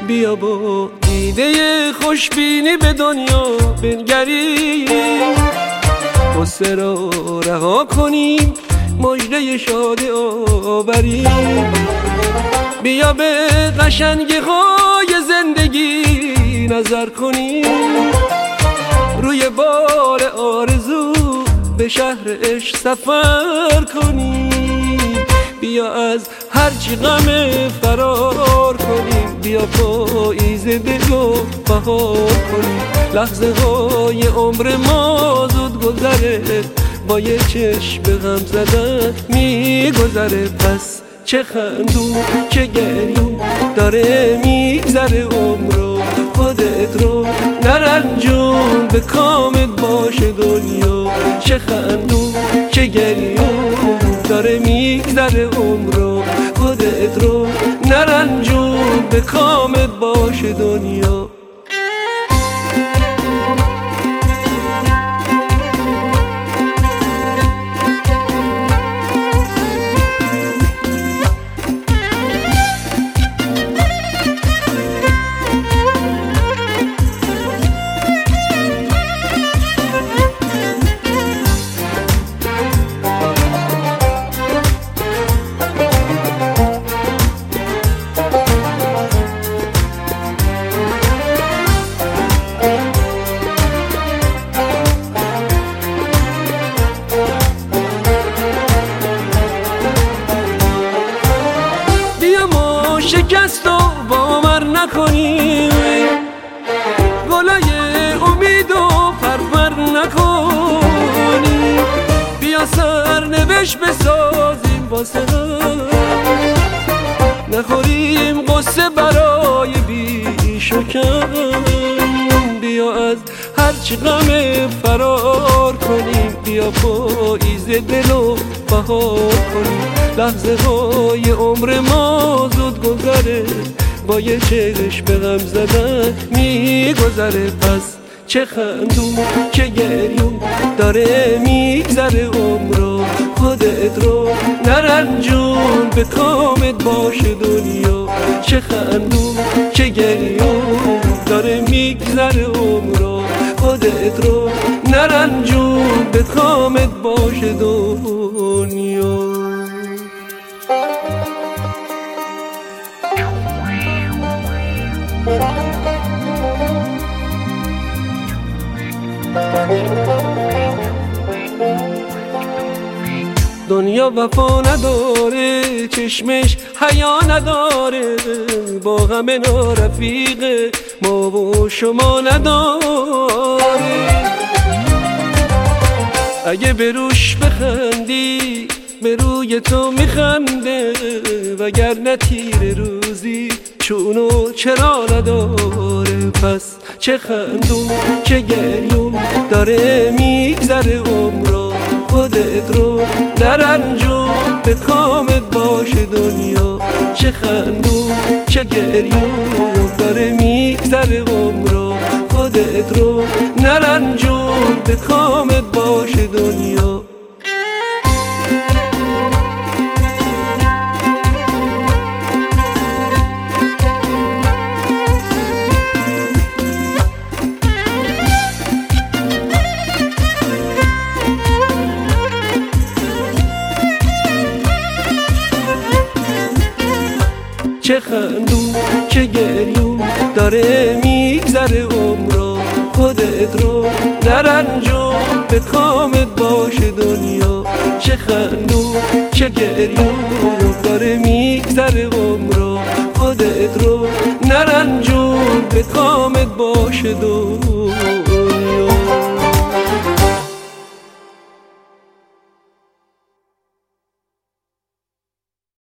بیا با دیده خوشبینی به دنیا بنگریم، غصه را رها کنیم، مژده شادی آوریم. بیا به قشنگی های زندگی نظر کنیم، روی بال آرزو به شهر عشق سفر کنیم. بیا از هرچی غم فرار کنیم، بیا پاییز دل و بهار کنیم. لحظه های عمر ما زود گذره، با یه چشم به غم زدن میگذره. پس چه خندون چه گریون داره میگذره عمر رو، خودت رو نرنجون به کامت باشه دنیا. چه خندون چه گریون داره میگذره عمر رو، خودت رو نرنجون به کامت باشه دنیا. شکست و باور نکنیم، گلای امید و پرپر نکنیم. بیا سرنوشت بسازیم واسه هم، نخوریم قصه برای بیش و کم. بیا از هرچی غم فرار کنیم، بیا پاییز دل و بهار کنیم. لحظه های عمر ما زود گذره، با یه چشم به غم زدن میگذره. پس چه خندون چه گریون داره میگذره عمر رو، خودت رو نرنجون به کامت باشه دنیا. چه خندون چه گریون داره میگذره عمر رو، خودت رو نرنجون به کامت باشه دنیا. دنیا وفا نداره، چشمش حیا نداره، با غم نارفیق ما و شما نداره. اگه به روش بخندی به روی تو میخنده، وگرنه تیر روزی چونو چرا نداره. پس چه خندون چه گریون داره میگذره عمر رو، خودت رو نرنجون به کامت باشه دنیا. چه خندون چه گریون داره میگذره عمر رو، خودت رو نرنجون به کامت باشه دنیا. چه خندون چه گریون داره میگذره عمر رو، خودت رو نرنجون به کامت باشه دنیا. چه خندون چه گریون داره میگذره عمر رو، خودت رو نرنجون به کامت باشه دنیا.